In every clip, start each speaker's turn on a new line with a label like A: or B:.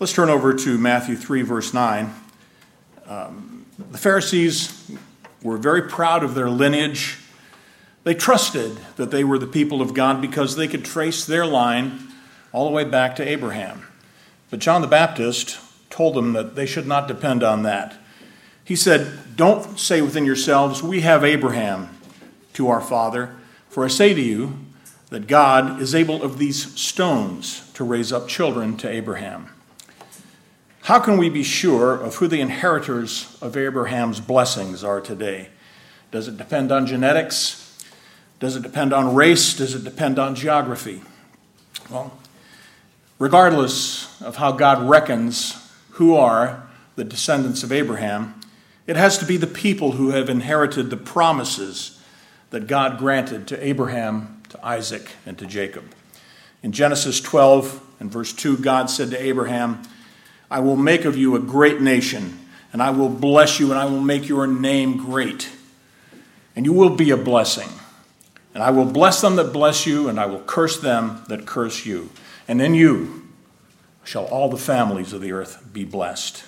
A: Let's turn over to Matthew 3, verse 9. The Pharisees were very proud of their lineage. They trusted that they were the people of God because they could trace their line all the way back to Abraham. But John the Baptist told them that they should not depend on that. He said, "Don't say within yourselves, 'We have Abraham to our father.' For I say to you that God is able of these stones to raise up children to Abraham." How can we be sure of who the inheritors of Abraham's blessings are today? Does it depend on genetics? Does it depend on race? Does it depend on geography? Well, regardless of how God reckons who are the descendants of Abraham, it has to be the people who have inherited the promises that God granted to Abraham, to Isaac, and to Jacob. In Genesis 12 and verse 2, God said to Abraham, "I will make of you a great nation, and I will bless you, and I will make your name great. And you will be a blessing. And I will bless them that bless you, and I will curse them that curse you. And in you shall all the families of the earth be blessed."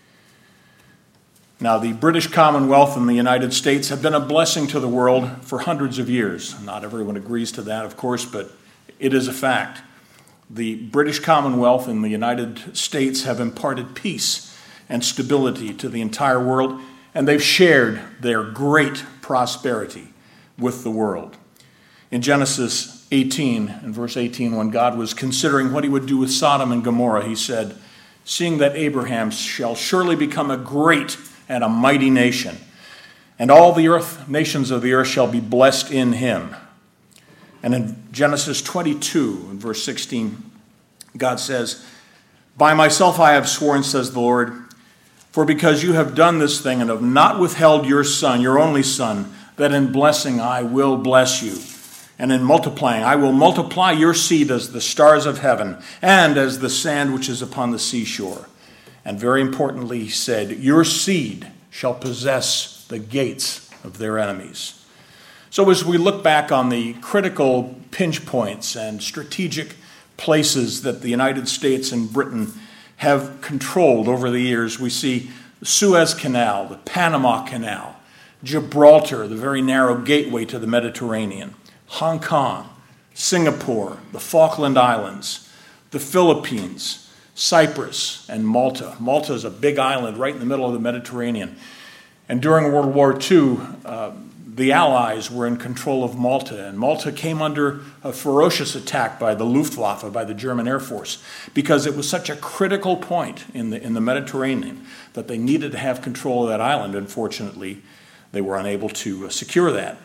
A: Now, the British Commonwealth and the United States have been a blessing to the world for hundreds of years. Not everyone agrees to that, of course, but it is a fact. The British Commonwealth and the United States have imparted peace and stability to the entire world, and they've shared their great prosperity with the world. In Genesis 18, in verse 18, when God was considering what he would do with Sodom and Gomorrah, he said, "Seeing that Abraham shall surely become a great and a mighty nation, and all the nations of the earth shall be blessed in him." And in Genesis 22, in verse 16, God says, "By myself I have sworn, says the Lord, for because you have done this thing and have not withheld your son, your only son, that in blessing I will bless you. And in multiplying, I will multiply your seed as the stars of heaven and as the sand which is upon the seashore." And very importantly, he said, "Your seed shall possess the gates of their enemies." So as we look back on the critical pinch points and strategic places that the United States and Britain have controlled over the years, we see the Suez Canal, the Panama Canal, Gibraltar, the very narrow gateway to the Mediterranean, Hong Kong, Singapore, the Falkland Islands, the Philippines, Cyprus, and Malta. Malta is a big island right in the middle of the Mediterranean. And during World War II, the Allies were in control of Malta, and Malta came under a ferocious attack by the Luftwaffe, by the German Air Force, because it was such a critical point in the Mediterranean that they needed to have control of that island. Unfortunately, they were unable to secure that.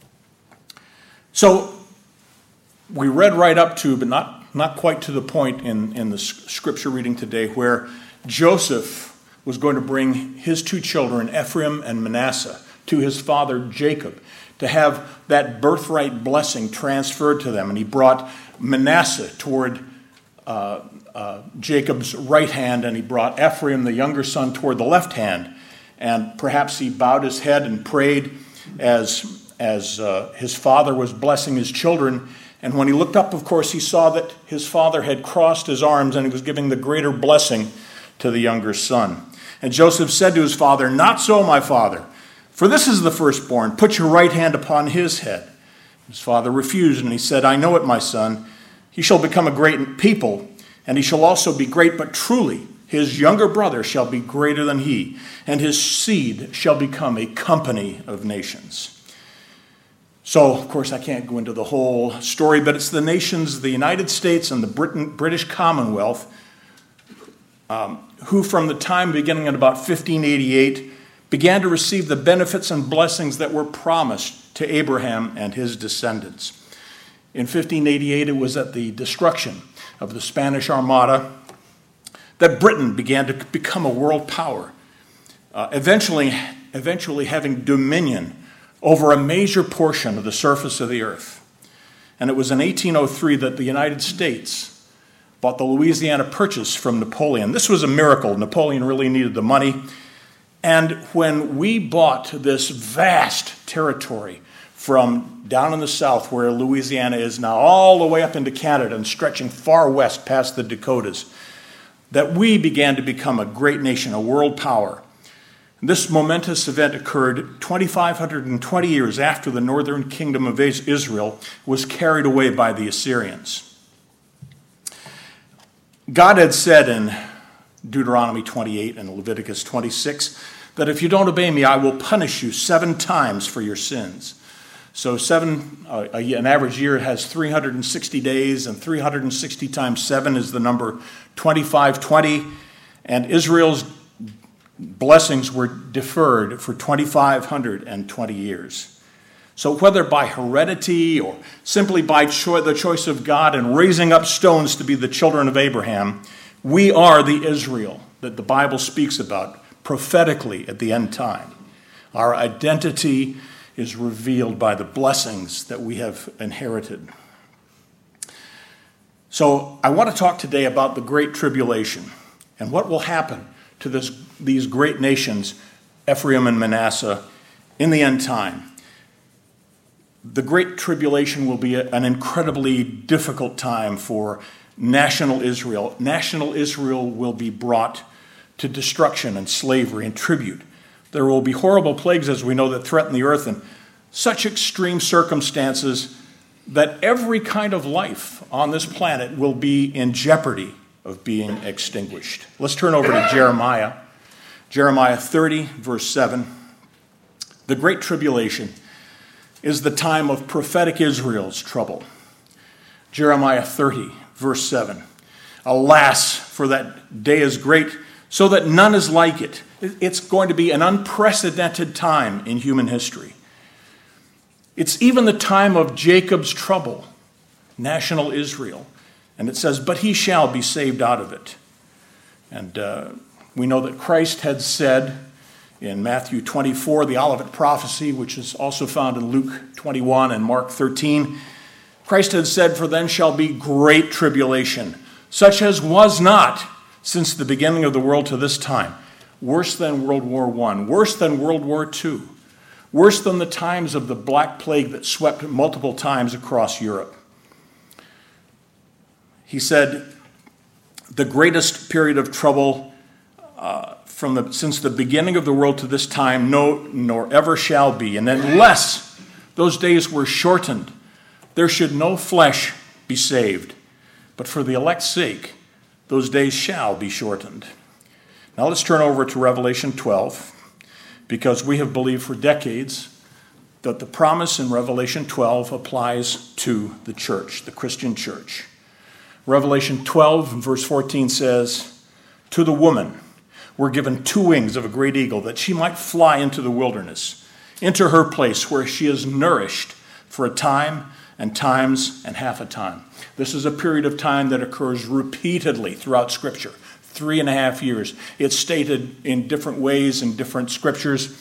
A: So we read right up to, but not quite to the point in the scripture reading today, where Joseph was going to bring his two children, Ephraim and Manasseh, to his father Jacob, to have that birthright blessing transferred to them. And he brought Manasseh toward Jacob's right hand, and he brought Ephraim, the younger son, toward the left hand. And perhaps he bowed his head and prayed as his father was blessing his children. And when he looked up, of course, he saw that his father had crossed his arms and he was giving the greater blessing to the younger son. And Joseph said to his father, "Not so, my father, for this is the firstborn. Put your right hand upon his head." His father refused, and he said, "I know it, my son. He shall become a great people, and he shall also be great, but truly his younger brother shall be greater than he, and his seed shall become a company of nations." So, of course, I can't go into the whole story, but it's the nations, the United States and the British Commonwealth, who from the time beginning at about 1588 began to receive the benefits and blessings that were promised to Abraham and his descendants. In 1588, it was at the destruction of the Spanish Armada that Britain began to become a world power, eventually having dominion over a major portion of the surface of the earth. And it was in 1803 that the United States bought the Louisiana Purchase from Napoleon. This was a miracle. Napoleon really needed the money. And when we bought this vast territory from down in the south where Louisiana is now, all the way up into Canada and stretching far west past the Dakotas, that we began to become a great nation, a world power. This momentous event occurred 2,520 years after the northern kingdom of Israel was carried away by the Assyrians. God had said in Deuteronomy 28 and Leviticus 26 that if you don't obey me, I will punish you 7 times for your sins. So an average year has 360 days, and 360 times 7 is the number 2520, and Israel's blessings were deferred for 2,520 years. So whether by heredity or simply by the choice of God and raising up stones to be the children of Abraham, we are the Israel that the Bible speaks about prophetically at the end time. Our identity is revealed by the blessings that we have inherited. So I want to talk today about the Great Tribulation and what will happen to these great nations, Ephraim and Manasseh, in the end time. The Great Tribulation will be an incredibly difficult time for national Israel. National Israel will be brought to destruction and slavery and tribute. There will be horrible plagues, as we know, that threaten the earth, and such extreme circumstances that every kind of life on this planet will be in jeopardy of being extinguished. Let's turn over to Jeremiah. Jeremiah 30, verse 7. The Great Tribulation is the time of prophetic Israel's trouble. Jeremiah 30, verse 7. Alas, for that day is great, so that none is like it. It's going to be an unprecedented time in human history. It's even the time of Jacob's trouble, national Israel. And it says, but he shall be saved out of it. And we know that Christ had said in Matthew 24, the Olivet prophecy, which is also found in Luke 21 and Mark 13, Christ had said, for then shall be great tribulation, such as was not since the beginning of the world to this time. Worse than World War I, worse than World War II, worse than the times of the Black Plague that swept multiple times across Europe. He said, the greatest period of trouble since the beginning of the world to this time, no, nor ever shall be. And unless those days were shortened, there should no flesh be saved. But for the elect's sake, those days shall be shortened. Now let's turn over to Revelation 12, because we have believed for decades that the promise in Revelation 12 applies to the church, the Christian church. Revelation 12, verse 14 says, to the woman were given 2 wings of a great eagle, that she might fly into the wilderness, into her place where she is nourished for a time and times and half a time. This is a period of time that occurs repeatedly throughout Scripture, 3.5 years. It's stated in different ways in different scriptures.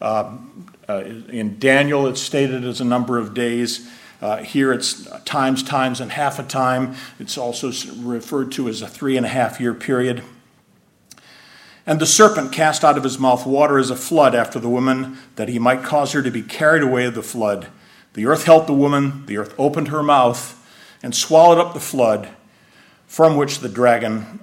A: In Daniel, it's stated as a number of days. Here it's times, and half a time. It's also referred to as a 3.5 year period. And the serpent cast out of his mouth water as a flood after the woman, that he might cause her to be carried away of the flood. The earth helped the woman, the earth opened her mouth, and swallowed up the flood, from which the dragon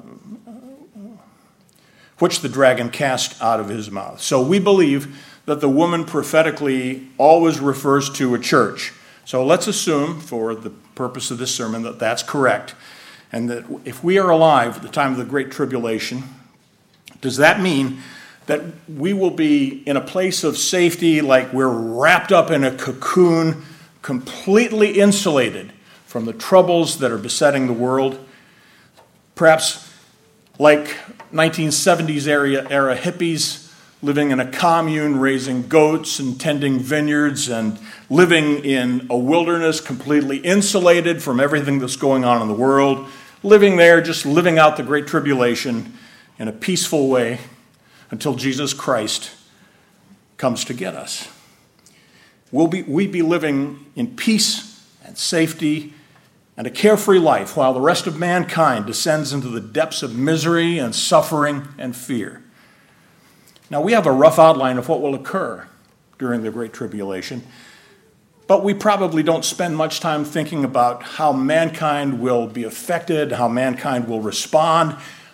A: cast out of his mouth. So we believe that the woman prophetically always refers to a church. So let's assume, for the purpose of this sermon, that that's correct. And that if we are alive at the time of the Great Tribulation, does that mean that we will be in a place of safety, like we're wrapped up in a cocoon, completely insulated from the troubles that are besetting the world? Perhaps like 1970s era hippies living in a commune, raising goats and tending vineyards and living in a wilderness completely insulated from everything that's going on in the world, living there, just living out the Great Tribulation in a peaceful way until Jesus Christ comes to get us. We be living in peace and safety and a carefree life while the rest of mankind descends into the depths of misery and suffering and fear. Now, we have a rough outline of what will occur during the Great Tribulation, but we probably don't spend much time thinking about how mankind will be affected, how mankind will respond,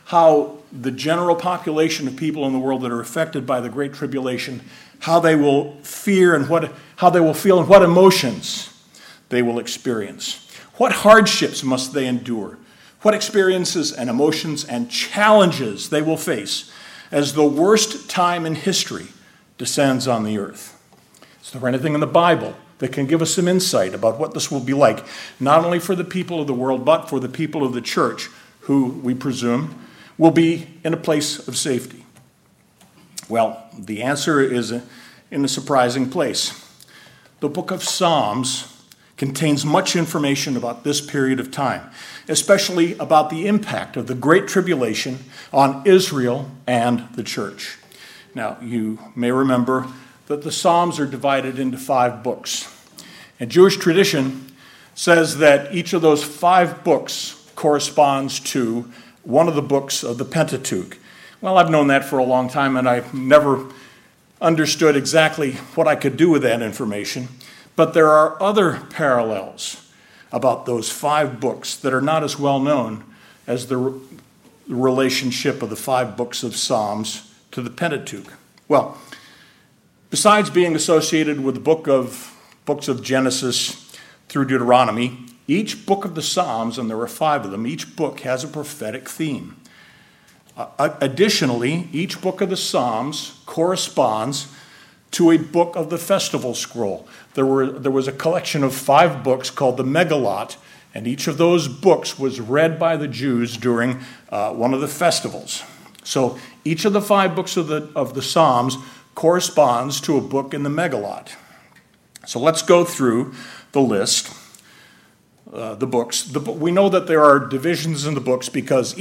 A: how the general population of people in the world that are affected by the Great Tribulation, how they will fear and how they will feel and what emotions they will experience. What hardships must they endure? What experiences and emotions and challenges they will face as the worst time in history descends on the earth. Is there anything in the Bible that can give us some insight about what this will be like, not only for the people of the world, but for the people of the church, who, we presume, will be in a place of safety? Well, the answer is in a surprising place. The book of Psalms contains much information about this period of time, especially about the impact of the Great Tribulation on Israel and the church. Now, you may remember that the Psalms are divided into 5 books. And Jewish tradition says that each of those 5 books corresponds to one of the books of the Pentateuch. Well, I've known that for a long time, and I've never understood exactly what I could do with that information. But there are other parallels about those 5 books that are not as well known as the relationship of the 5 books of Psalms to the Pentateuch. Well, besides being associated with the books of Genesis through Deuteronomy, each book of the Psalms, and there are 5 of them, each book has a prophetic theme. Additionally, each book of the Psalms corresponds to a book of the festival scroll. There was a collection of 5 books called the Megillot, and each of those books was read by the Jews during one of the festivals. So each of the 5 books of the Psalms corresponds to a book in the Megillot. So let's go through the list, the books. We know that there are divisions in the books because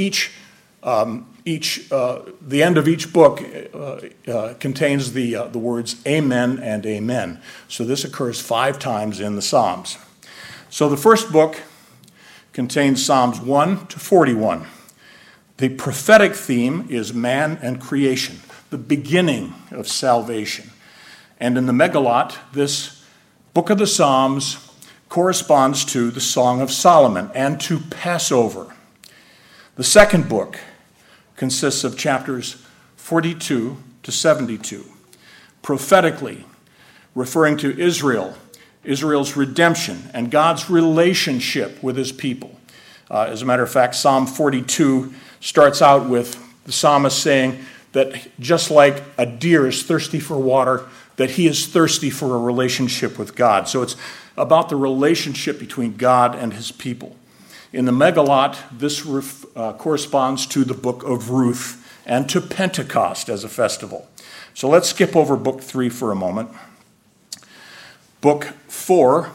A: the end of each book contains the words amen and amen. So this occurs 5 times in the Psalms. So the first book contains Psalms 1 to 41. The prophetic theme is man and creation, the beginning of salvation. And in the Megillot, this book of the Psalms corresponds to the Song of Solomon and to Passover. The second book consists of chapters 42 to 72, prophetically referring to Israel's redemption, and God's relationship with his people. As a matter of fact, Psalm 42 starts out with the psalmist saying that just like a deer is thirsty for water, that he is thirsty for a relationship with God. So it's about the relationship between God and his people. In the Megillot, this corresponds to the book of Ruth and to Pentecost as a festival. So let's skip over book 3 for a moment. Book 4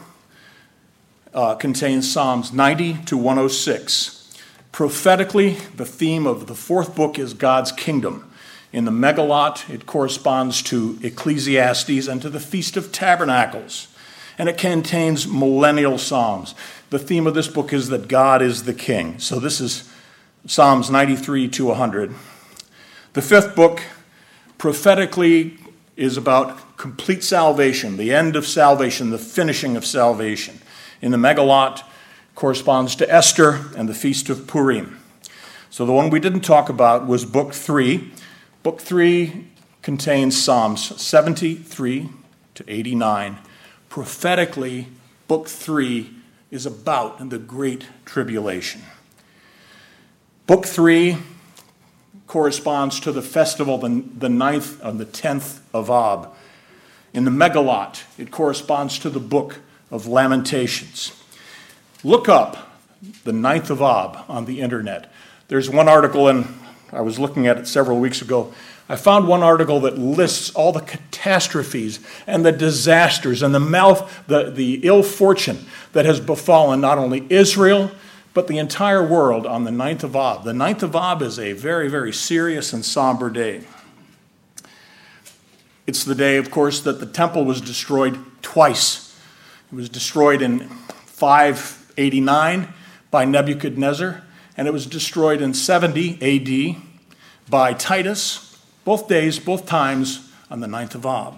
A: contains Psalms 90 to 106. Prophetically, the theme of the 4th book is God's kingdom. In the Megillot, it corresponds to Ecclesiastes and to the Feast of Tabernacles. And it contains millennial psalms. The theme of this book is that God is the king. So this is Psalms 93 to 100. The 5th book prophetically is about complete salvation, the end of salvation, the finishing of salvation. In the Megillot, corresponds to Esther and the Feast of Purim. So the one we didn't talk about was book 3. Book 3 contains Psalms 73 to 89. Prophetically, book 3 is about the Great Tribulation. Book 3 corresponds to the festival, the 9th and the 10th of Ab. In the Megillot, it corresponds to the book of Lamentations. Look up the 9th of Ab on the internet. There's one article, and I was looking at it several weeks ago. I found one article that lists all the catastrophes and the disasters and the ill fortune that has befallen not only Israel, but the entire world on the 9th of Ab. The 9th of Ab is a very, very serious and somber day. It's the day, of course, that the temple was destroyed twice. It was destroyed in 589 by Nebuchadnezzar, and it was destroyed in 70 A.D. by Titus. Both days, both times on the 9th of Ab.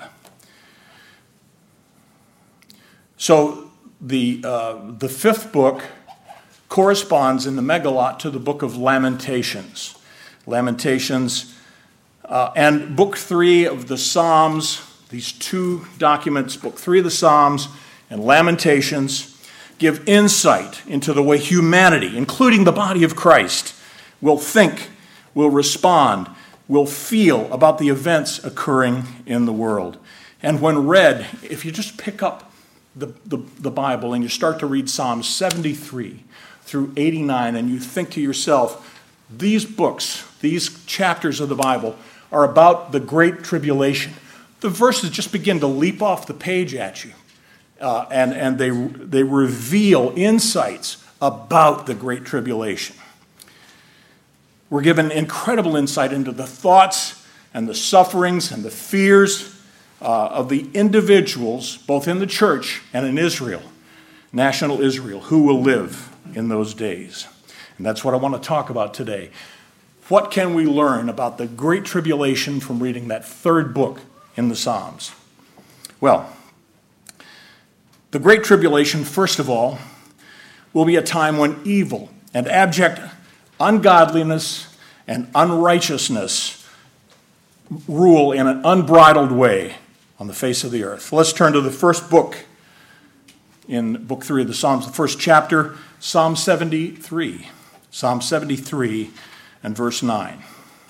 A: So the 5th book corresponds in the Megillot to the book of Lamentations. Lamentations, and Book 3 of the Psalms. These two documents, Book 3 of the Psalms and Lamentations, give insight into the way humanity, including the body of Christ, will think, will respond, will feel about the events occurring in the world. And when read, if you just pick up the Bible and you start to read Psalms 73 through 89, and you think to yourself, these books, these chapters of the Bible are about the Great Tribulation. The verses just begin to leap off the page at you, and they reveal insights about the Great Tribulation. We're given incredible insight into the thoughts and the sufferings and the fears of the individuals, both in the church and in Israel, national Israel, who will live in those days. And that's what I want to talk about today. What can we learn about the Great Tribulation from reading that third book in the Psalms? Well, the Great Tribulation, first of all, will be a time when evil and abject ungodliness and unrighteousness rule in an unbridled way on the face of the earth. Let's turn to the first book in Book 3 of the Psalms, the first chapter, Psalm 73. Psalm 73 and verse 9.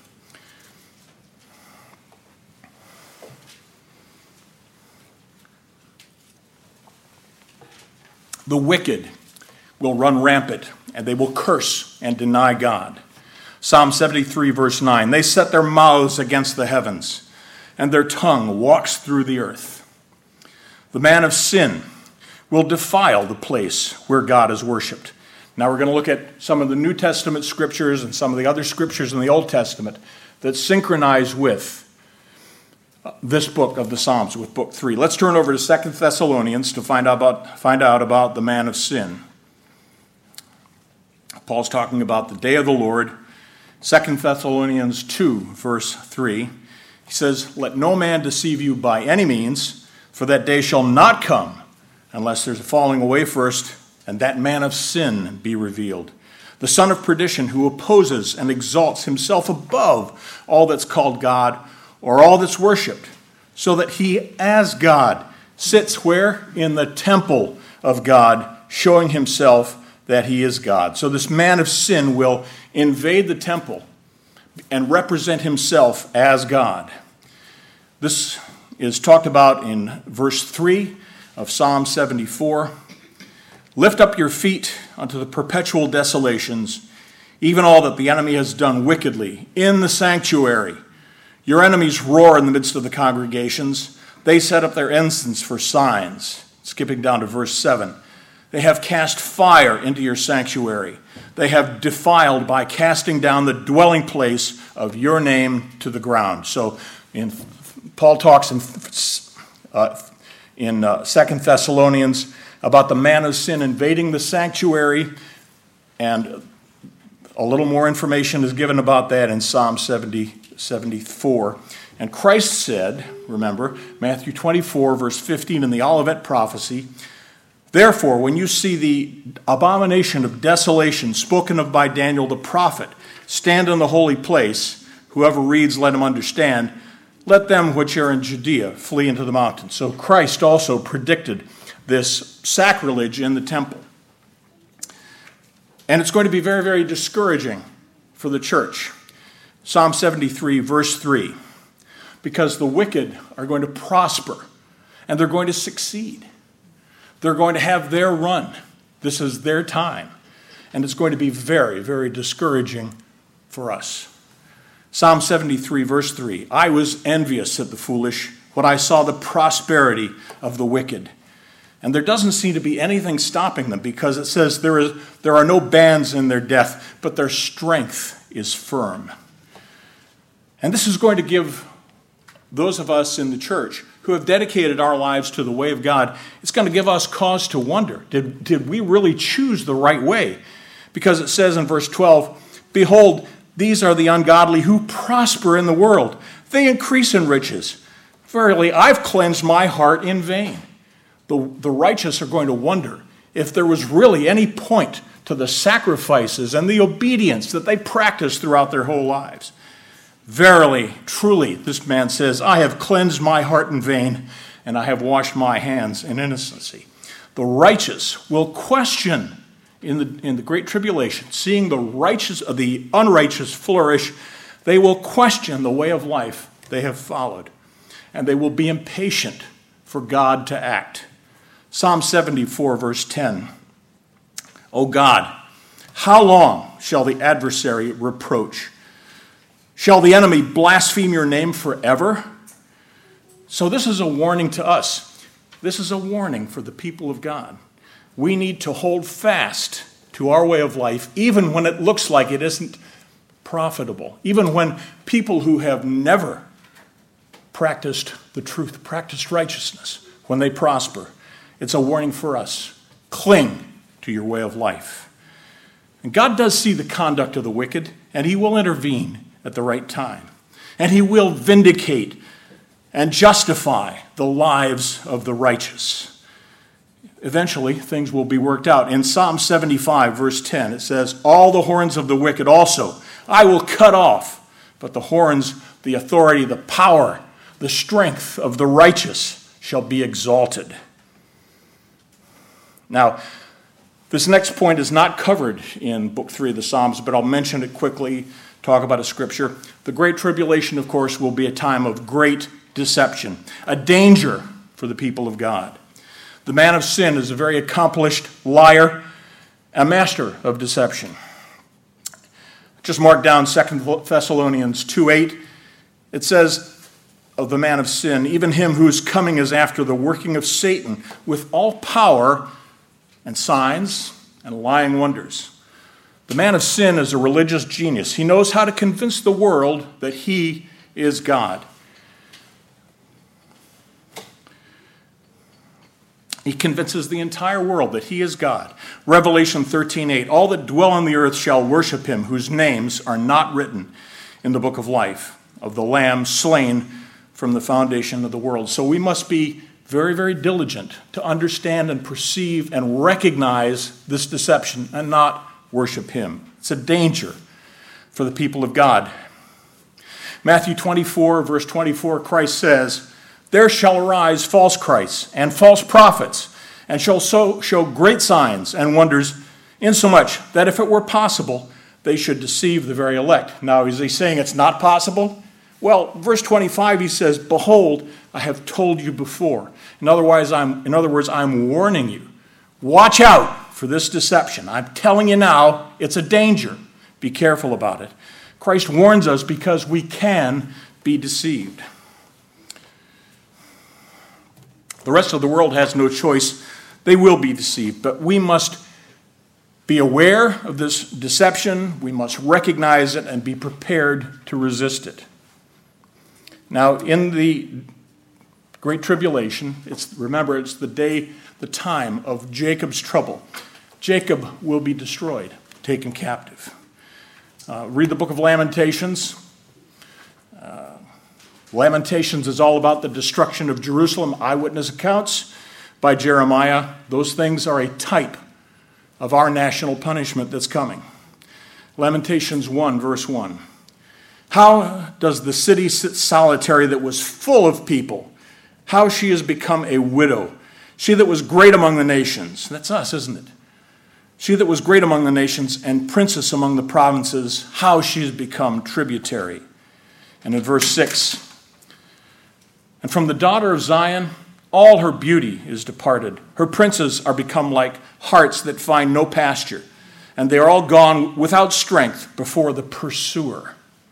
A: The wicked will run rampant, and they will curse and deny God. Psalm 73, verse 9. They set their mouths against the heavens, and their tongue walks through the earth. The man of sin will defile the place where God is worshipped. Now we're going to look at some of the New Testament scriptures and some of the other scriptures in the Old Testament that synchronize with this book of the Psalms, with Book 3. Let's turn over to 2 Thessalonians to find out about the man of sin. Paul's talking about the day of the Lord. 2 Thessalonians 2, verse 3. He says, "Let no man deceive you by any means, for that day shall not come unless there's a falling away first, and that man of sin be revealed, the son of perdition, who opposes and exalts himself above all that's called God or all that's worshipped, so that he as God sits where? In the temple of God, showing himself that he is God." So this man of sin will invade the temple and represent himself as God. This is talked about in verse 3 of Psalm 74. "Lift up your feet unto the perpetual desolations, even all that the enemy has done wickedly in the sanctuary. Your enemies roar in the midst of the congregations. They set up their ensigns for signs." Skipping down to verse 7. "They have cast fire into your sanctuary. They have defiled by casting down the dwelling place of your name to the ground." So Paul talks in 2 Thessalonians about the man of sin invading the sanctuary, and a little more information is given about that in Psalm 74. And Christ said, remember, Matthew 24, verse 15 in the Olivet prophecy, "Therefore, when you see the abomination of desolation spoken of by Daniel the prophet stand in the holy place, whoever reads, let him understand, let them which are in Judea flee into the mountains." So Christ also predicted this sacrilege in the temple. And it's going to be very, very discouraging for the church. Psalm 73, verse 3, "Because the wicked are going to prosper, and they're going to succeed. They're going to have their run. This is their time. And it's going to be very, very discouraging for us." Psalm 73, verse 3, "I was envious at the foolish when I saw the prosperity of the wicked." And there doesn't seem to be anything stopping them, because it says there are no bands in their death, but their strength is firm. And this is going to give those of us in the church who have dedicated our lives to the way of God, it's going to give us cause to wonder, did we really choose the right way? Because it says in verse 12, "Behold, these are the ungodly who prosper in the world. They increase in riches. Verily, I've cleansed my heart in vain." The righteous are going to wonder if there was really any point to the sacrifices and the obedience that they practiced throughout their whole lives. Verily, truly, this man says, I have cleansed my heart in vain, and I have washed my hands in innocency. The righteous will question in the great tribulation, seeing the unrighteous flourish, they will question the way of life they have followed, and they will be impatient for God to act. Psalm 74, verse 10. O God, how long shall the adversary reproach? Shall the enemy blaspheme your name forever? So this is a warning to us. This is a warning for the people of God. We need to hold fast to our way of life, even when it looks like it isn't profitable, even when people who have never practiced the truth, practiced righteousness, when they prosper. It's a warning for us. Cling to your way of life. And God does see the conduct of the wicked, and he will intervene at the right time. And he will vindicate and justify the lives of the righteous. Eventually, things will be worked out. In Psalm 75, verse 10, it says, all the horns of the wicked also I will cut off, but the horns, the authority, the power, the strength of the righteous shall be exalted. Now, this next point is not covered in Book 3 of the Psalms, but I'll mention it quickly, talk about a scripture. The Great Tribulation, of course, will be a time of great deception, a danger for the people of God. The man of sin is a very accomplished liar, a master of deception. Just mark down 2 Thessalonians 2:8. It says of the man of sin, even him whose coming is after the working of Satan with all power and signs and lying wonders. The man of sin is a religious genius. He knows how to convince the world that he is God. He convinces the entire world that he is God. Revelation 13:8, all that dwell on the earth shall worship him, whose names are not written in the book of life of the Lamb slain from the foundation of the world. So we must be very, very diligent to understand and perceive and recognize this deception and not worship him. It's a danger for the people of God. Matthew 24, verse 24, Christ says, there shall arise false Christs and false prophets, and shall so show great signs and wonders, insomuch that if it were possible, they should deceive the very elect. Now, is he saying it's not possible? Well, verse 25, he says, behold, I have told you before. In other words, I'm warning you. Watch out for this deception. I'm telling you now, it's a danger. Be careful about it. Christ warns us because we can be deceived. The rest of the world has no choice. They will be deceived, but we must be aware of this deception. We must recognize it and be prepared to resist it. Now, in the Great Tribulation, it's the time of Jacob's trouble. Jacob will be destroyed, taken captive. Read the book of Lamentations. Lamentations is all about the destruction of Jerusalem, eyewitness accounts by Jeremiah. Those things are a type of our national punishment that's coming. Lamentations 1, verse 1. How does the city sit solitary that was full of people? How she has become a widow. She that was great among the nations. That's us, isn't it? She that was great among the nations and princess among the provinces, how she has become tributary. And in verse 6, and from the daughter of Zion, all her beauty is departed. Her princes are become like harts that find no pasture, and they are all gone without strength before the pursuer.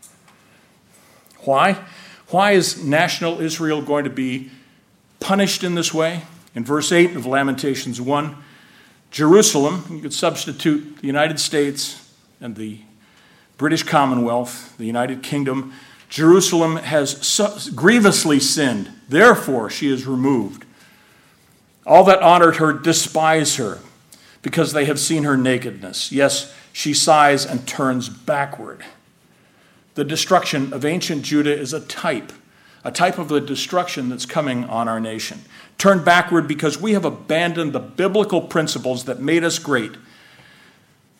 A: Why? Why is national Israel going to be punished in this way? In verse 8 of Lamentations 1, Jerusalem, you could substitute the United States and the British Commonwealth, the United Kingdom. Jerusalem has grievously sinned, therefore she is removed. All that honored her despise her, because they have seen her nakedness. Yes, she sighs and turns backward. The destruction of ancient Judah is a type of the destruction that's coming on our nation. Turn backward because we have abandoned the biblical principles that made us great.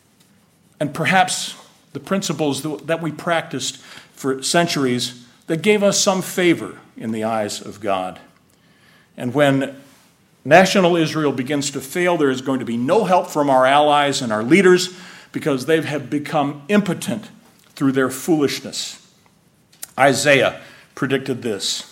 A: and perhaps the principles that we practiced for centuries that gave us some favor in the eyes of God. And when national Israel begins to fail, there is going to be no help from our allies and our leaders because they have become impotent through their foolishness. Isaiah predicted this.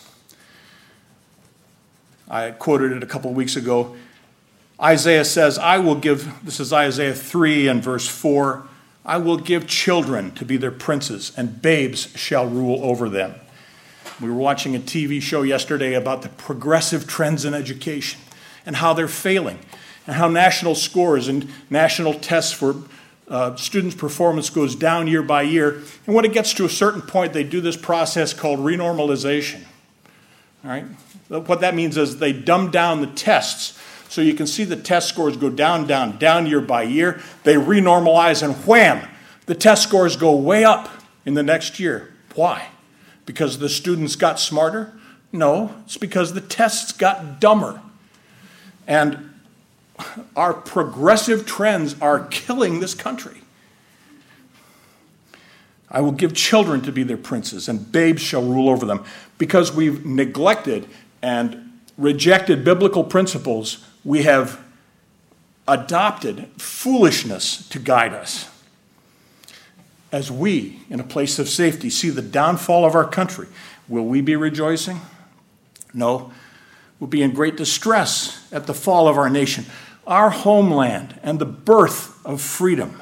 A: I quoted it a couple of weeks ago. Isaiah says, this is Isaiah 3 and verse 4, I will give children to be their princes, and babes shall rule over them. We were watching a TV show yesterday about the progressive trends in education and how they're failing, and how national scores and national tests for students' performance goes down year by year. And when it gets to a certain point, they do this process called renormalization. All right? What that means is they dumb down the tests. So you can see the test scores go down year by year. They renormalize, and wham, the test scores go way up in the next year. Why? Because the students got smarter? No, it's because the tests got dumber. And our progressive trends are killing this country. I will give children to be their princes, and babes shall rule over them. Because we've neglected and rejected biblical principles, we have adopted foolishness to guide us. As we, in a place of safety, see the downfall of our country, will we be rejoicing? No. We'll be in great distress at the fall of our nation, our homeland, and the birth of freedom.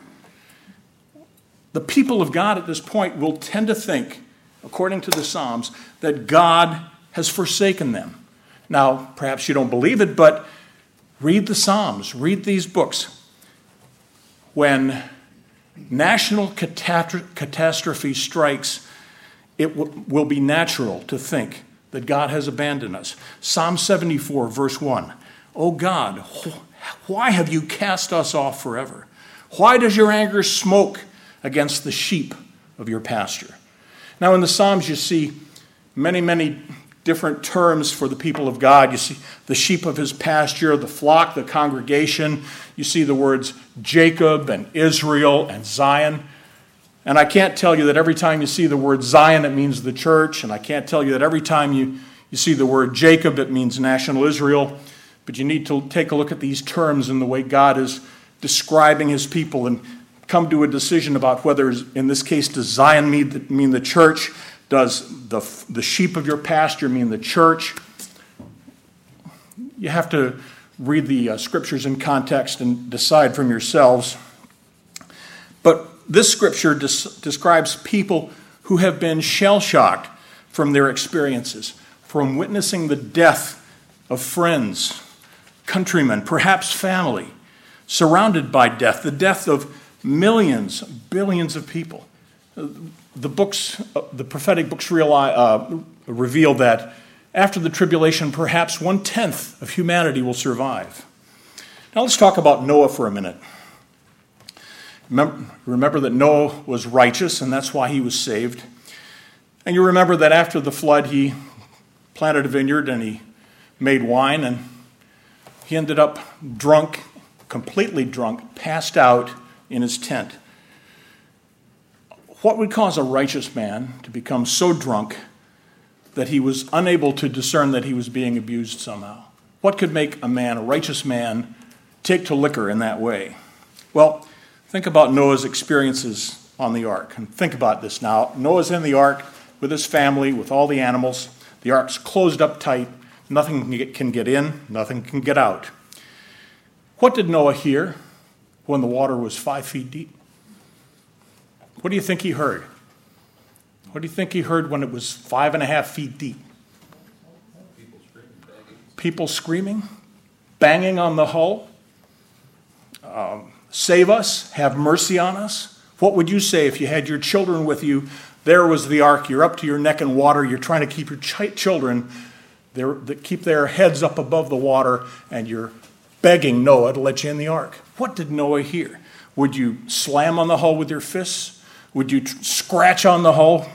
A: The people of God at this point will tend to think, according to the Psalms, that God has forsaken them. Now, perhaps you don't believe it, but read the Psalms, read these books. When national catastrophe strikes, it will be natural to think that God has abandoned us. Psalm 74, verse 1. O God, why have you cast us off forever? Why does your anger smoke against the sheep of your pasture? Now, in the Psalms, you see many different terms for the people of God. You see the sheep of his pasture, the flock, the congregation. You see the words Jacob and Israel and Zion. And I can't tell you that every time you see the word Zion, it means the church. And I can't tell you that every time you see the word Jacob, it means national Israel. But you need to take a look at these terms and the way God is describing his people and come to a decision about whether, in this case, does Zion mean the church? Does the sheep of your pasture mean the church? You have to read the scriptures in context and decide from yourselves. But this scripture describes people who have been shell-shocked from their experiences, from witnessing the death of friends, countrymen, perhaps family, surrounded by death, the death of millions, billions of people. The prophetic books reveal that after the tribulation, perhaps 1/10 of humanity will survive. Now let's talk about Noah for a minute. Remember that Noah was righteous, and that's why he was saved. And you remember that after the flood, he planted a vineyard and he made wine, and he ended up drunk, completely drunk, passed out in his tent. What would cause a righteous man to become so drunk that he was unable to discern that he was being abused somehow? What could make a righteous man, take to liquor in that way? Well, think about Noah's experiences on the ark. And think about this now. Noah's in the ark with his family, with all the animals. The ark's closed up tight. Nothing can get in, nothing can get out. What did Noah hear when the water was 5 feet deep? What do you think he heard? What do you think he heard when it was 5.5 feet deep? People screaming, banging on the hull. Save us, have mercy on us. What would you say if you had your children with you? There was the ark, you're up to your neck in water, you're trying to keep your children, keep their heads up above the water, and you're begging Noah to let you in the ark. What did Noah hear? Would you slam on the hull with your fists? Would you scratch on the hull?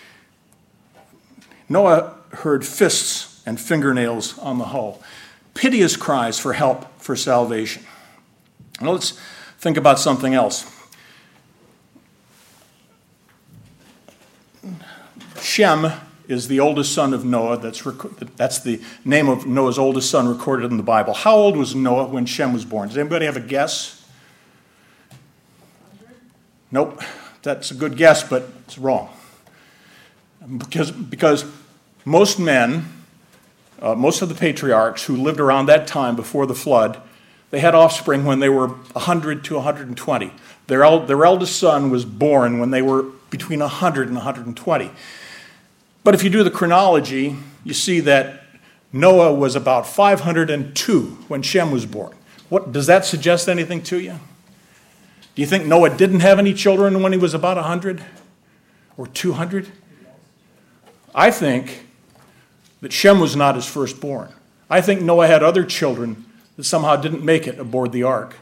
A: Noah heard fists and fingernails on the hull. Piteous cries for help, for salvation. Now let's think about something else. Shem is the oldest son of Noah. That's the name of Noah's oldest son recorded in the Bible. How old was Noah when Shem was born? Does anybody have a guess? Nope. That's a good guess, but it's wrong. Because most men, most of the patriarchs who lived around that time before the flood, they had offspring when they were 100 to 120. Their eldest son was born when they were between 100 and 120. But if you do the chronology, you see that Noah was about 502 when Shem was born. Does that suggest anything to you? Do you think Noah didn't have any children when he was about 100 or 200? I think that Shem was not his firstborn. I think Noah had other children that somehow didn't make it aboard the ark.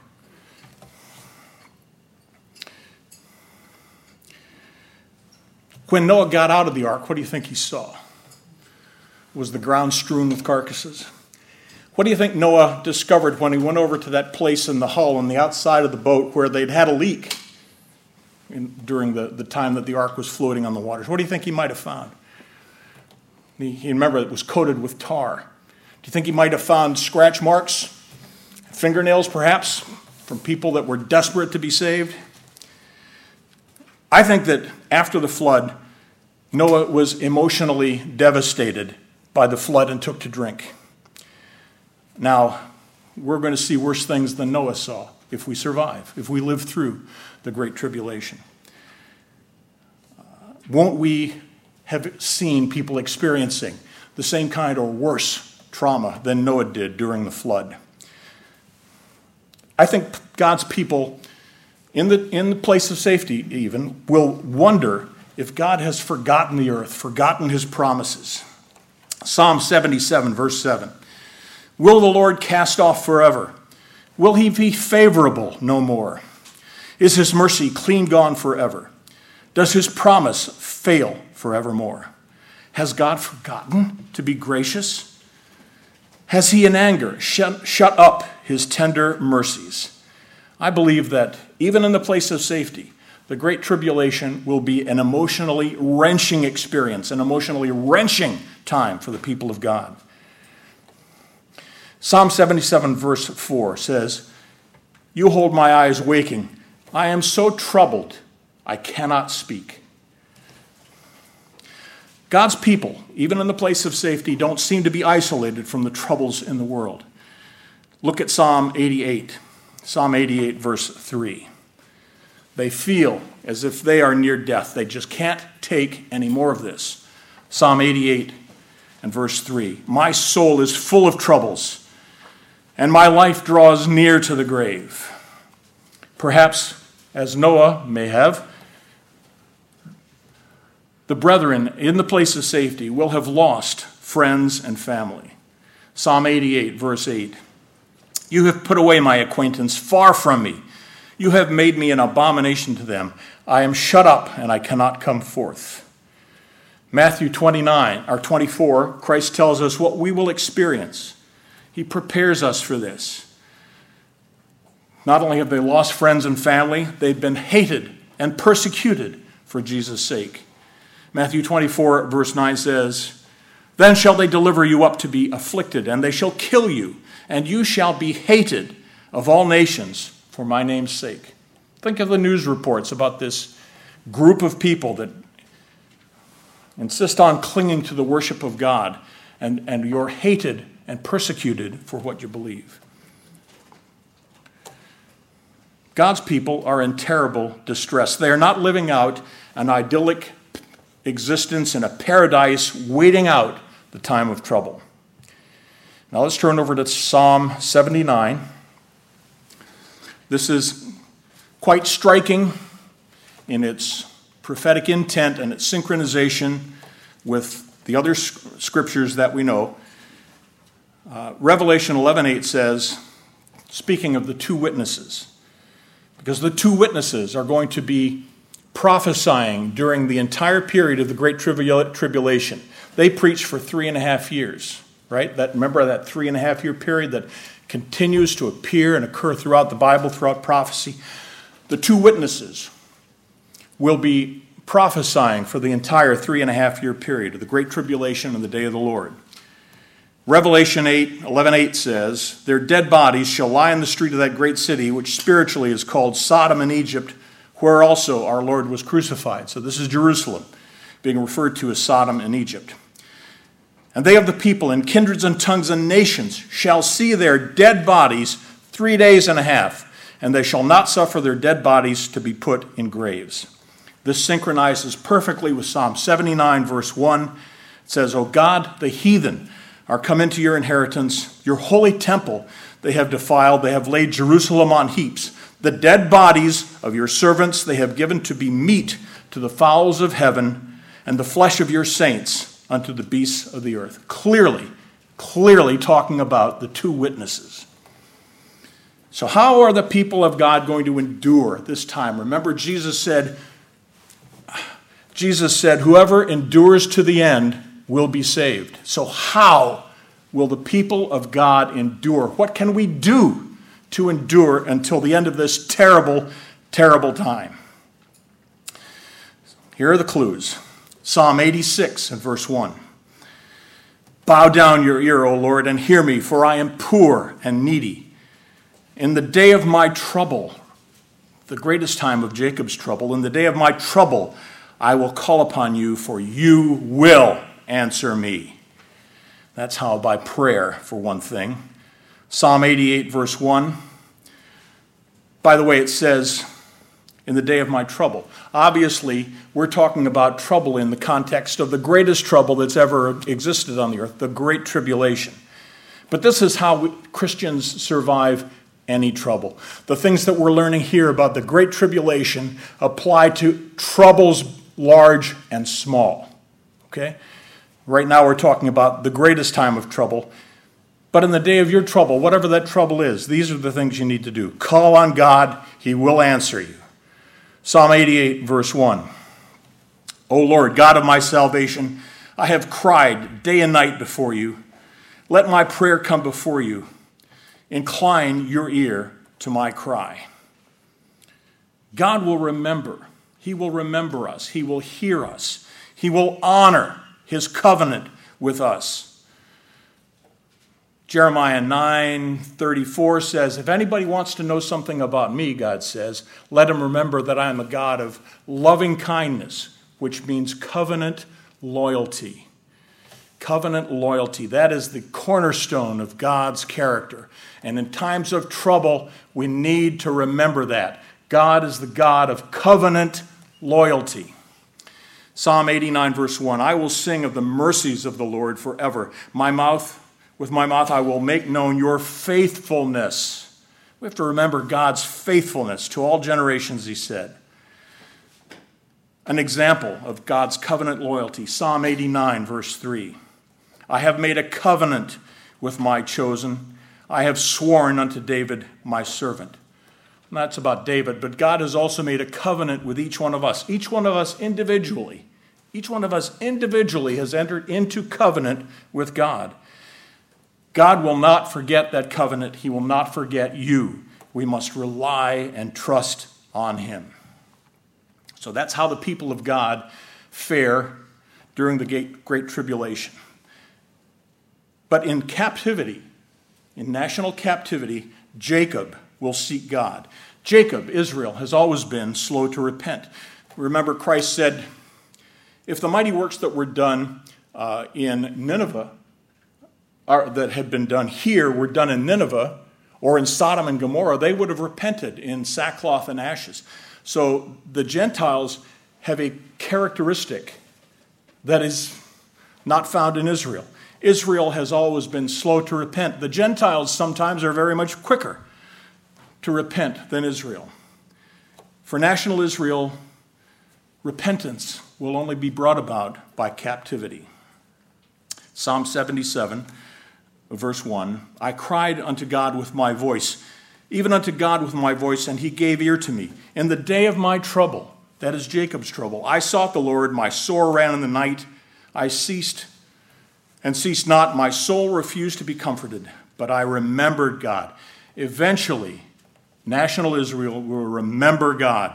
A: When Noah got out of the ark, what do you think he saw? Was the ground strewn with carcasses? What do you think Noah discovered when he went over to that place in the hull on the outside of the boat where they'd had a leak during the time that the ark was floating on the waters? What do you think he might have found? He remember it was coated with tar. Do you think he might have found scratch marks, fingernails perhaps, from people that were desperate to be saved? I think that after the flood, Noah was emotionally devastated by the flood and took to drink. Now, we're going to see worse things than Noah saw if we survive, if we live through the Great Tribulation. Won't we have seen people experiencing the same kind or worse trauma than Noah did during the flood? I think God's people in the place of safety even, will wonder if God has forgotten the earth, forgotten his promises. Psalm 77, verse 7. Will the Lord cast off forever? Will he be favorable no more? Is his mercy clean gone forever? Does his promise fail forevermore? Has God forgotten to be gracious? Has he in anger shut up his tender mercies? I believe that even in the place of safety, the Great Tribulation will be an emotionally wrenching experience, an emotionally wrenching time for the people of God. Psalm 77, verse 4 says, You hold my eyes waking. I am so troubled, I cannot speak. God's people, even in the place of safety, don't seem to be isolated from the troubles in the world. Look at Psalm 88. Psalm 88, verse 3. They feel as if they are near death. They just can't take any more of this. Psalm 88 and verse 3. My soul is full of troubles, and my life draws near to the grave. Perhaps, as Noah may have, the brethren in the place of safety will have lost friends and family. Psalm 88, verse 8. You have put away my acquaintance far from me. You have made me an abomination to them. I am shut up and I cannot come forth. Matthew 24, Christ tells us what we will experience. He prepares us for this. Not only have they lost friends and family, they've been hated and persecuted for Jesus' sake. Matthew 24, verse 9 says, Then shall they deliver you up to be afflicted, and they shall kill you, and you shall be hated of all nations for my name's sake. Think of the news reports about this group of people that insist on clinging to the worship of God, and you're hated and persecuted for what you believe. God's people are in terrible distress. They are not living out an idyllic existence in a paradise waiting out the time of trouble. Now let's turn over to Psalm 79. This is quite striking in its prophetic intent and its synchronization with the other scriptures that we know. Revelation 11:8 says, speaking of the two witnesses, because the two witnesses are going to be prophesying during the entire period of the Great Tribulation. They preach for 3.5 years, right? Remember that 3.5 year period that continues to appear and occur throughout the Bible, throughout prophecy? The two witnesses will be prophesying for the entire 3.5-year period of the Great Tribulation and the day of the Lord. Revelation 11:8 says, "Their dead bodies shall lie in the street of that great city, which spiritually is called Sodom and Egypt, where also our Lord was crucified." So this is Jerusalem, being referred to as Sodom and Egypt. "And they of the people and kindreds and tongues and nations shall see their dead bodies 3 days and a half, and they shall not suffer their dead bodies to be put in graves." This synchronizes perfectly with Psalm 79, verse 1. It says, "O God, the heathen are come into your inheritance. Your holy temple they have defiled. They have laid Jerusalem on heaps. The dead bodies of your servants they have given to be meat to the fowls of heaven, and the flesh of your saints unto the beasts of the earth." Clearly talking about the two witnesses. So how are the people of God going to endure this time? Remember, Jesus said, "Whoever endures to the end will be saved." So how will the people of God endure? What can we do to endure until the end of this terrible, terrible time? Here are the clues. Psalm 86 and verse 1. "Bow down your ear, O Lord, and hear me, for I am poor and needy. In the day of my trouble," the greatest time of Jacob's trouble, "in the day of my trouble, I will call upon you, for you will answer me." That's how, by prayer, for one thing. Psalm 88, verse 1. By the way, it says, "in the day of my trouble." Obviously, we're talking about trouble in the context of the greatest trouble that's ever existed on the earth, the Great Tribulation. But this is how Christians survive any trouble. The things that we're learning here about the Great Tribulation apply to troubles large and small. Okay? Right now we're talking about the greatest time of trouble. But in the day of your trouble, whatever that trouble is, these are the things you need to do. Call on God, he will answer you. Psalm 88, verse 1. "O Lord, God of my salvation, I have cried day and night before you. Let my prayer come before you. Incline your ear to my cry." God will remember. He will remember us. He will hear us. He will honor his covenant with us. Jeremiah 9:34 says, "If anybody wants to know something about me," God says, "let him remember that I am a God of loving kindness," which means covenant loyalty. Covenant loyalty. That is the cornerstone of God's character. And in times of trouble, we need to remember that. God is the God of covenant loyalty. Psalm 89, verse 1, "I will sing of the mercies of the Lord forever. With my mouth I will make known your faithfulness." We have to remember God's faithfulness to all generations, he said. An example of God's covenant loyalty, Psalm 89, verse 3. "I have made a covenant with my chosen. I have sworn unto David, my servant." And that's about David, but God has also made a covenant with each one of us. Each one of us individually. Each one of us individually has entered into covenant with God. God will not forget that covenant. He will not forget you. We must rely and trust on him. So that's how the people of God fare during the Great Tribulation. But in captivity, in national captivity, Jacob will seek God. Jacob, Israel, has always been slow to repent. Remember, Christ said, if the mighty works that were done in Nineveh, that had been done here, were done in Nineveh or in Sodom and Gomorrah, they would have repented in sackcloth and ashes. So the Gentiles have a characteristic that is not found in Israel. Israel has always been slow to repent. The Gentiles sometimes are very much quicker to repent than Israel. For national Israel, repentance will only be brought about by captivity. Psalm 77, verse 1, "I cried unto God with my voice, even unto God with my voice, and he gave ear to me. In the day of my trouble," that is Jacob's trouble, "I sought the Lord, my sore ran in the night. I ceased not, my soul refused to be comforted, but I remembered God." Eventually, national Israel will remember God,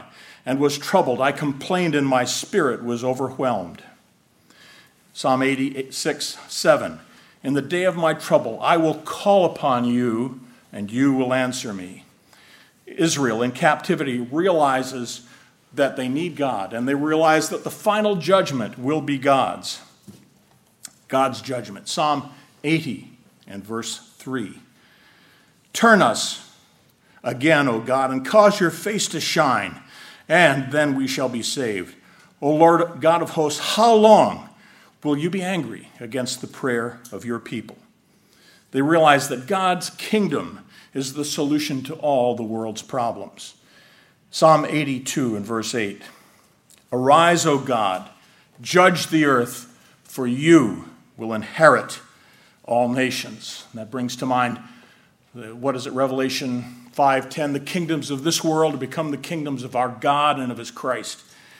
A: and was troubled. I complained, and my spirit was overwhelmed. Psalm 86:7. In the day of my trouble, I will call upon you, and you will answer me. Israel in captivity realizes that they need God, and they realize that the final judgment will be God's judgment. Psalm 80 and verse 3. Turn us again, O God, and cause your face to shine, and then we shall be saved. O Lord God of hosts, how long will you be angry against the prayer of your people? They realize that God's kingdom is the solution to all the world's problems. Psalm 82 and verse 8. Arise, O God, judge the earth, for you will inherit all nations. And that brings to mind, Revelation 5:10, the kingdoms of this world become the kingdoms of our God and of his Christ.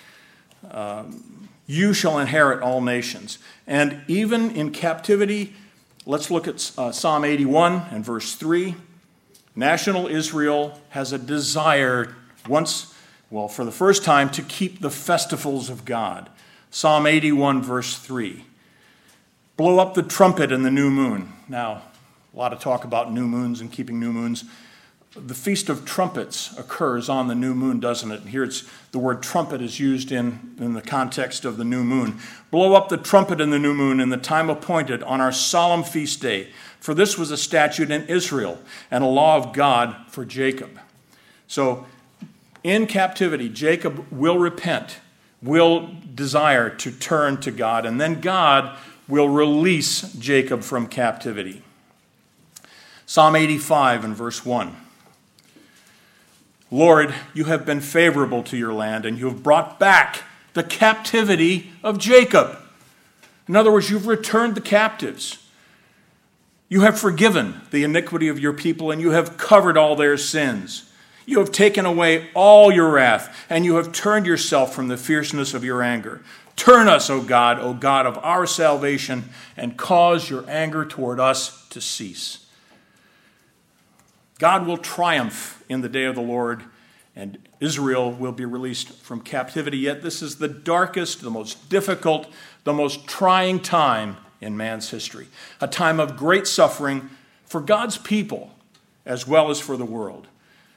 A: You shall inherit all nations. And even in captivity, let's look at Psalm 81 and verse 3. National Israel has a desire for the first time, to keep the festivals of God. Psalm 81 verse 3. Blow up the trumpet in the new moon. Now, a lot of talk about new moons and keeping new moons. The Feast of Trumpets occurs on the new moon, doesn't it? And here the word trumpet is used in the context of the new moon. Blow up the trumpet in the new moon in the time appointed on our solemn feast day. For this was a statute in Israel and a law of God for Jacob. So in captivity, Jacob will repent, will desire to turn to God, and then God will release Jacob from captivity. Psalm 85 and verse 1. Lord, you have been favorable to your land, and you have brought back the captivity of Jacob. In other words, you've returned the captives. You have forgiven the iniquity of your people, and you have covered all their sins. You have taken away all your wrath, and you have turned yourself from the fierceness of your anger. Turn us, O God of our salvation, and cause your anger toward us to cease. God will triumph in the day of the Lord, and Israel will be released from captivity. Yet this is the darkest, the most difficult, the most trying time in man's history. A time of great suffering for God's people as well as for the world.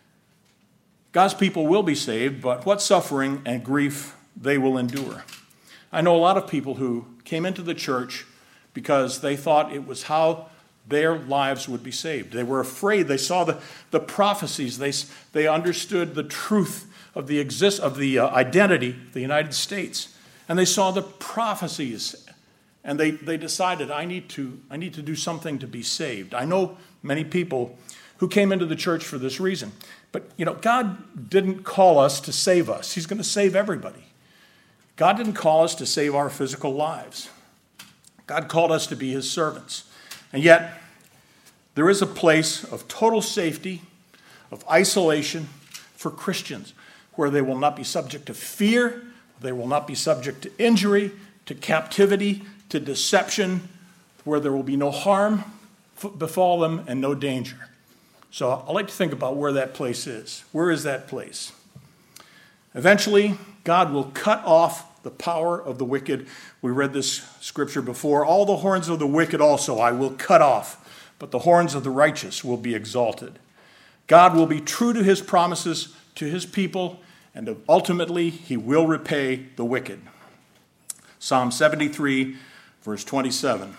A: God's people will be saved, but what suffering and grief they will endure. I know a lot of people who came into the church because they thought it was how their lives would be saved. They were afraid. They saw the prophecies. They understood the truth of the identity of the United States. And they saw the prophecies. And they decided, I need to do something to be saved. I know many people who came into the church for this reason. But, God didn't call us to save us. He's going to save everybody. God didn't call us to save our physical lives. God called us to be his servants. And yet, there is a place of total safety, of isolation for Christians, where they will not be subject to fear, they will not be subject to injury, to captivity, to deception, where there will be no harm befall them and no danger. So I like to think about where that place is. Where is that place? Eventually, God will cut off the power of the wicked. We read this scripture before. All the horns of the wicked also I will cut off, but the horns of the righteous will be exalted. God will be true to his promises to his people, and ultimately he will repay the wicked. Psalm 73, verse 27.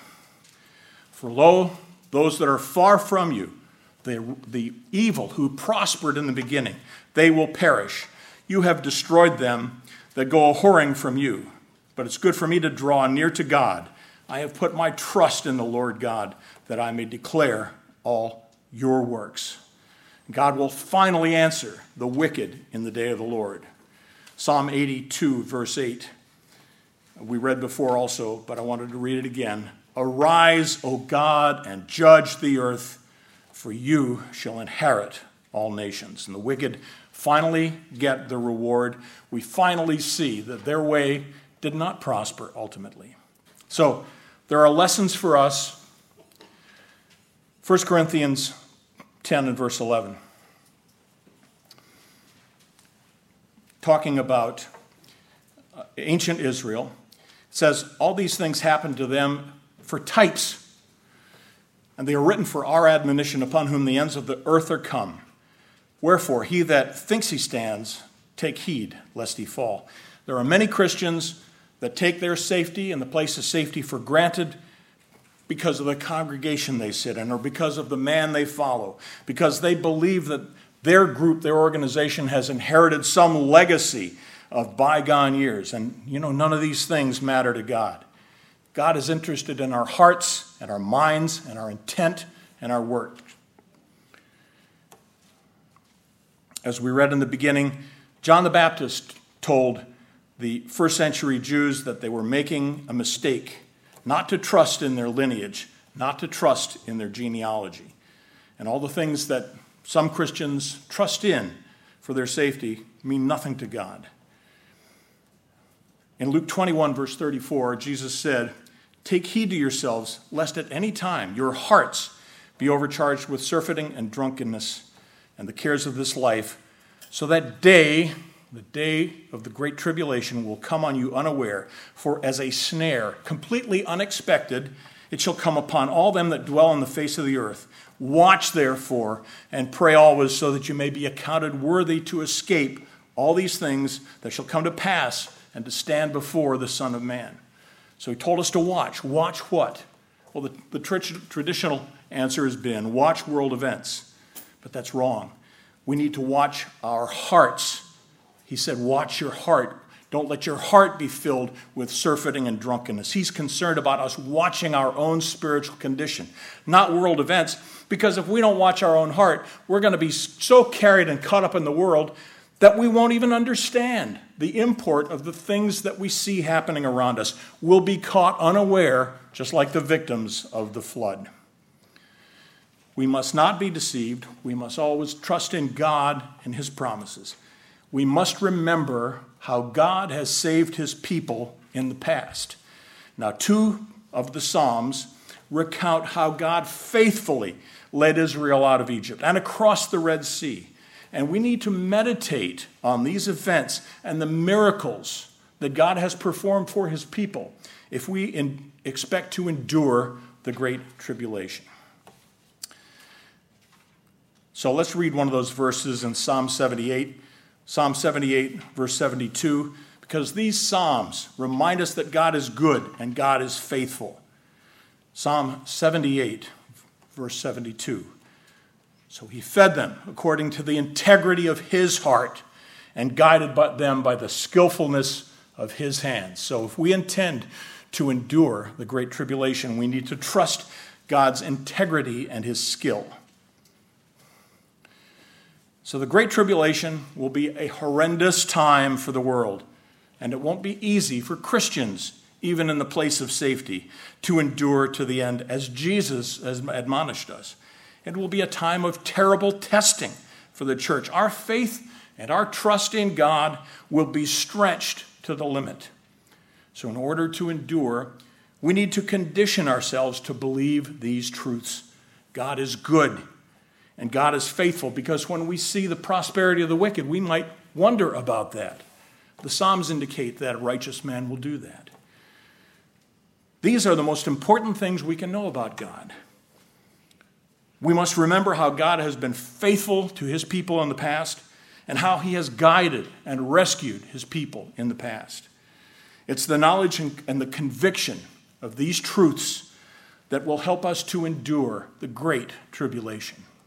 A: For lo, those that are far from you, the evil who prospered in the beginning, they will perish. You have destroyed them that go a-whoring from you. But it's good for me to draw near to God. I have put my trust in the Lord God, that I may declare all your works. God will finally answer the wicked in the day of the Lord. Psalm 82, verse 8. We read before also, but I wanted to read it again. Arise, O God, and judge the earth, for you shall inherit all nations. And the wicked finally get the reward. We finally see that their way did not prosper ultimately. So there are lessons for us. 1 Corinthians 10 and verse 11 talking about ancient Israel. It says, all these things happened to them for types, and they are written for our admonition, upon whom the ends of the earth are come. Wherefore, he that thinks he stands, take heed, lest he fall. There are many Christians that take their safety and the place of safety for granted because of the congregation they sit in, or because of the man they follow, because they believe that their group, their organization, has inherited some legacy of bygone years. And, none of these things matter to God. God is interested in our hearts and our minds and our intent and our work. As we read in the beginning, John the Baptist told the first century Jews that they were making a mistake, not to trust in their lineage, not to trust in their genealogy. And all the things that some Christians trust in for their safety mean nothing to God. In Luke 21, verse 34, Jesus said, "Take heed to yourselves, lest at any time your hearts be overcharged with surfeiting and drunkenness and the cares of this life, so that day, the day of the great tribulation, will come on you unaware. For as a snare, completely unexpected, it shall come upon all them that dwell on the face of the earth. Watch therefore, and pray always, so that you may be accounted worthy to escape all these things that shall come to pass, and to stand before the Son of Man." So he told us to watch. Watch what? Well, the traditional answer has been watch world events. But that's wrong. We need to watch our hearts. He said, watch your heart. Don't let your heart be filled with surfeiting and drunkenness. He's concerned about us watching our own spiritual condition, not world events. Because if we don't watch our own heart, we're going to be so carried and caught up in the world that we won't even understand the import of the things that we see happening around us. We'll be caught unaware, just like the victims of the flood. We must not be deceived. We must always trust in God and his promises. We must remember how God has saved his people in the past. Now, 2 of the Psalms recount how God faithfully led Israel out of Egypt and across the Red Sea. And we need to meditate on these events and the miracles that God has performed for his people if we expect to endure the great tribulation. So let's read one of those verses in Psalm 78. Psalm 78, verse 72, because these Psalms remind us that God is good and God is faithful. Psalm 78, verse 72. So he fed them according to the integrity of his heart and guided them by the skillfulness of his hands. So if we intend to endure the great tribulation, we need to trust God's integrity and his skill. So the great tribulation will be a horrendous time for the world, and it won't be easy for Christians, even in the place of safety, to endure to the end, as Jesus has admonished us. It will be a time of terrible testing for the church. Our faith and our trust in God will be stretched to the limit. So in order to endure, we need to condition ourselves to believe these truths. God is good and God is faithful, because when we see the prosperity of the wicked, we might wonder about that. The Psalms indicate that a righteous man will do that. These are the most important things we can know about God. We must remember how God has been faithful to his people in the past and how he has guided and rescued his people in the past. It's the knowledge and the conviction of these truths that will help us to endure the great tribulation.